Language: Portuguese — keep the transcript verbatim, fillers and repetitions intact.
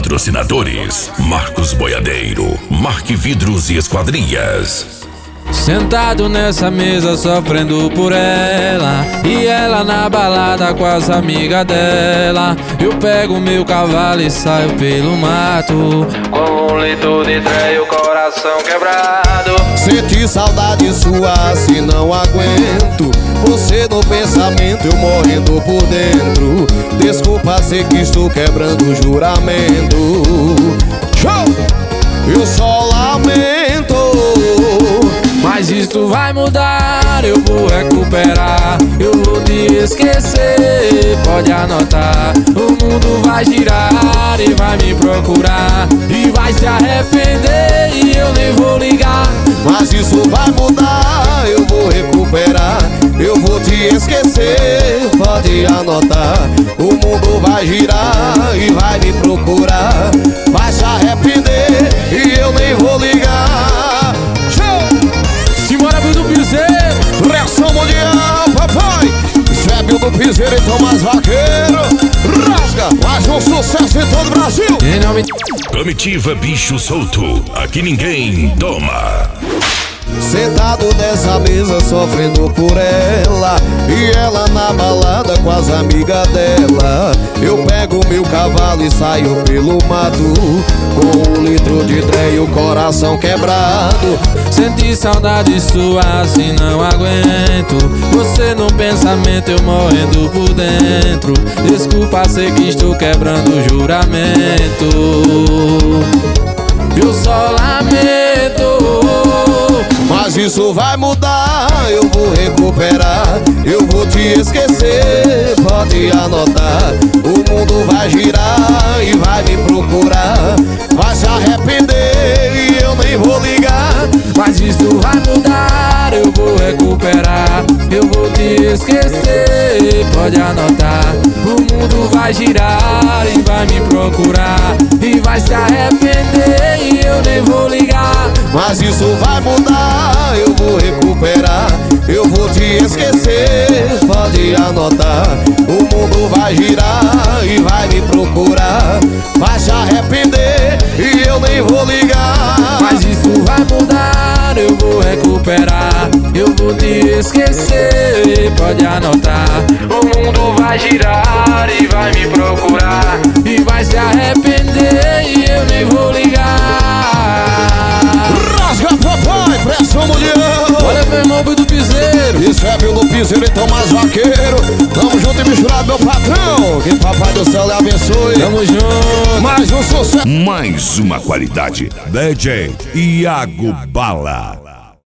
Patrocinadores: Marcos Boiadeiro, Marque Vidros e Esquadrias. Sentado nessa mesa sofrendo por ela, e ela na balada com as amigas dela. Eu pego meu cavalo e saio pelo mato, com um litro de trem e o coração quebrado. Senti saudade sua, se não aguento. Você no pensamento, eu morrendo por dentro. Desculpa, sei que estou quebrando o juramento. Show! Eu só lamento, mas isto vai mudar, eu vou recuperar. Eu vou te esquecer, pode anotar. O mundo vai girar e vai me procurar, e vai se arrepender e eu nem vou ligar. mas isso vai mudar, eu vou recuperar. Eu vou te esquecer, pode anotar. O mundo vai girar e vai me procurar, vai se arrepender e eu nem vou ligar. Simbora, Bill do Piseiro, Pressão mundial, papai. Isso é Bill do Piseiro e Tomás Vaqueiro. Rasga, mais um sucesso em todo o Brasil. em nome... Comitiva Bicho Solto, aqui ninguém toma. Sentado nessa mesa sofrendo por ela, e ela na balada com as amigas dela. Eu pego meu cavalo e saio pelo mato, com um litro de trem e o coração quebrado. Senti saudade sua, assim não aguento. Você no pensamento, eu morrendo por dentro. Desculpa, sei que estou quebrando o juramento. Eu só lamento, mas isso vai mudar, eu vou recuperar. Eu vou te esquecer, pode anotar. O mundo vai girar e vai me procurar, vai se arrepender e eu nem vou ligar. mas isso vai mudar, eu vou recuperar. Eu vou te esquecer, pode anotar. O mundo vai girar e vai me procurar, e vai se arrepender e eu nem vou ligar. mas isso vai mudar, eu vou recuperar. Eu vou te esquecer, pode anotar. O mundo vai girar e vai me procurar, vai se arrepender e eu nem vou ligar. mas isso vai mudar, eu vou recuperar. Eu vou te esquecer, pode anotar. O mundo vai girar e vai me procurar, e vai se arrepender e eu nem vou ligar. Rasga, papai, pressão mundial. Olha, meu irmão, Bill do Piseiro. Isso é Bill do Piseiro, então mais vaqueiro. Tamo junto e misturado, meu patrão. Que papai do céu lhe abençoe. Tamo junto. Mais um sucesso. Mais uma qualidade. D J Iago Bala.